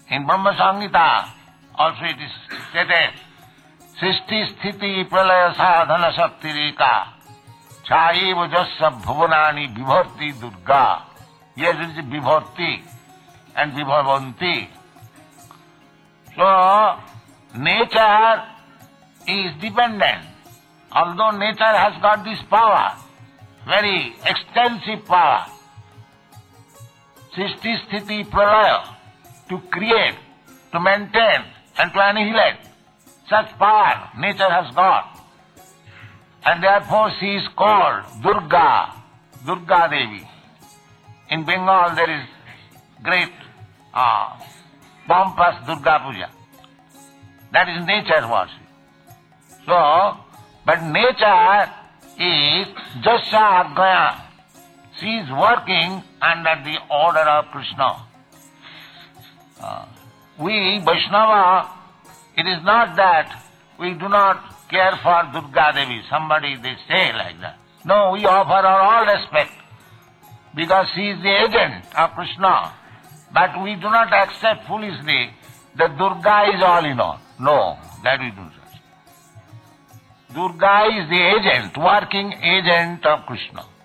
In Brahma Samhita also it is stated, Srishti Sthiti Pralaya Sadhana Shakti Reka Chaiva Jasya Bhuvanani Vibharti Durga. Yes, it is Vibharti and Vibhavanti. So, nature is dependent. Although nature has got this power, very extensive power, Srishti Sthiti Pralaya, to create, to maintain and to annihilate. Such power nature has got. And therefore she is called Durga, Durga Devi. In Bengal there is great pompous Durga Puja. That is nature worship. So, but nature is Jasya Agnya. She is working under the order of Krishna. We Vaishnava, it is not that we do not care for Durga Devi. Somebody they say like that. No, we offer her all respect because she is the agent of Krishna. But we do not accept foolishly that Durga is all in all. No, that we do not. Durga is the agent, working agent of Krishna.